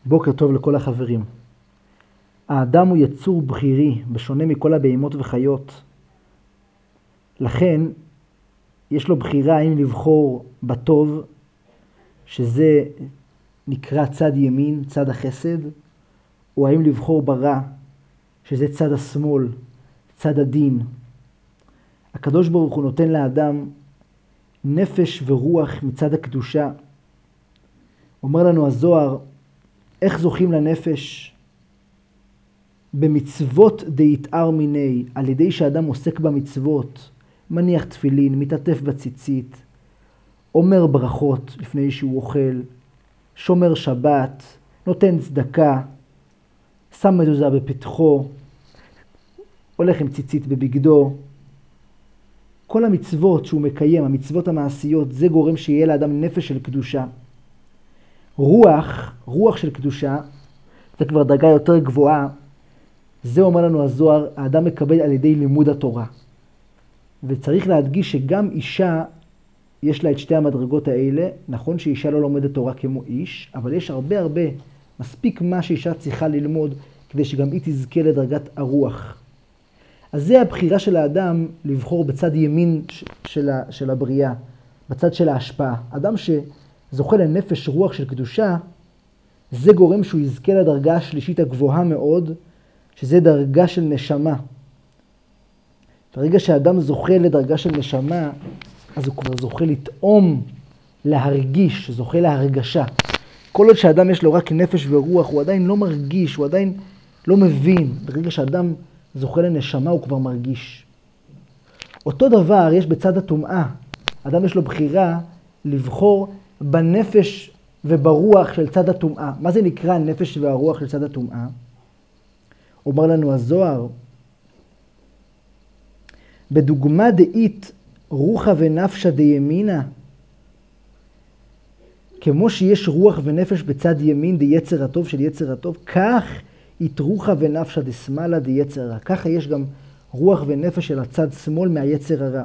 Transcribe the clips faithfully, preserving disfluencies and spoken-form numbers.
בוקר טוב לכל החברים. האדם הוא יצור בחירי, בשונה מכל הבהמות וחיות. לכן, יש לו בחירה האם לבחור בטוב, שזה נקרא צד ימין, צד החסד, או האם לבחור ברע, שזה צד השמאל, צד הדין. הקדוש ברוך הוא נותן לאדם נפש ורוח מצד הקדושה. אומר לנו הזוהר, איך זוכים לנפש? במצוות דהיתאר מיני, על ידי שאדם עוסק במצוות, מניח תפילין, מתעטף בציצית, אומר ברכות לפני שהוא אוכל, שומר שבת, נותן צדקה, שם מזוזה בפתחו, הולך עם ציצית בבגדו. כל המצוות שהוא מקיים, המצוות המעשיות, זה גורם שיהיה לאדם נפש של קדושה. רוח, רוח של קדושה, זה כבר דרגה יותר גבוהה. זה אומר לנו הזוהר, האדם מקבל על ידי לימוד התורה. וצריך להדגיש שגם אישה יש לה את שתי המדרגות האלה. נכון שאישה לא לומדת תורה כמו איש, אבל יש הרבה הרבה, מספיק מה שאישה צריכה ללמוד כדי שגם היא תזכה לדרגת הרוח. אז זה הבחירה של האדם לבחור בצד ימין של, של הבריאה, בצד של ההשפעה. אדם שזוכה לנפש רוח של קדושה, זה גורם שהוא יזכה לדרגה השלישית הגבוהה מאוד, שזה דרגה של נשמה. ברגע שהאדם זוכה לדרגה של נשמה, אז הוא כבר זוכה לטעום, להרגיש, זוכה להרגשה. כל עוד שאדם יש לו רק נפש ורוח, הוא עדיין לא מרגיש, הוא עדיין לא מבין. ברגע שאדם זוכה לנשמה, הוא כבר מרגיש. אותו דבר יש בצד הטומאה. אדם יש לו בחירה לבחור בנפש וברוח של צד הטומאה. מה זה נקרא הנפש והרוח של צד הטומאה? אומר לנו הזוהר, בדוגמה דאית רוחה ונפשה דימינה, כמו שיש רוח ונפש בצד ימין דיצר הטוב של יצר הטוב, כך אית רוחה ונפשה דשמאלה דיצר הרע. ככה יש גם רוח ונפש של הצד שמאל מהיצר הרע.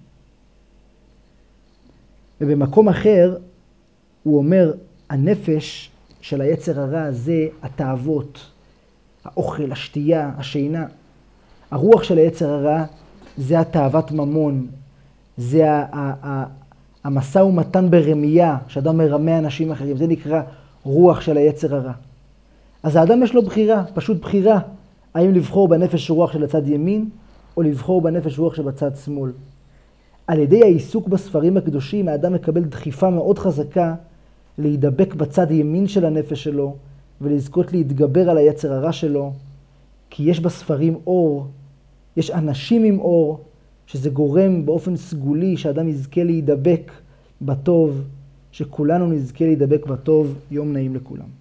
ובמקום אחר הוא אומר, הנפש של היצר הרע זה התאוות, האוכל, השתייה, השינה. הרוח של היצר הרע זה התאוות ממון, זה המשא ומתן ברמייה, שאדם מרמה אנשים אחרים, זה נקרא רוח של היצר הרע. אז האדם יש לו בחירה, פשוט בחירה, האם לבחור בנפש רוח של הצד ימין, או לבחור בנפש רוח של הצד שמאל. על ידי העיסוק בספרים הקדושים, האדם מקבל דחיפה מאוד חזקה להידבק בצד ימין של הנפש שלו, ולזכות להתגבר על היצר הרע שלו, כי יש בספרים אור, יש אנשים עם אור, שזה גורם באופן סגולי שאדם יזכה להידבק בטוב, שכולנו נזכה להידבק בטוב. יום נעים לכולם.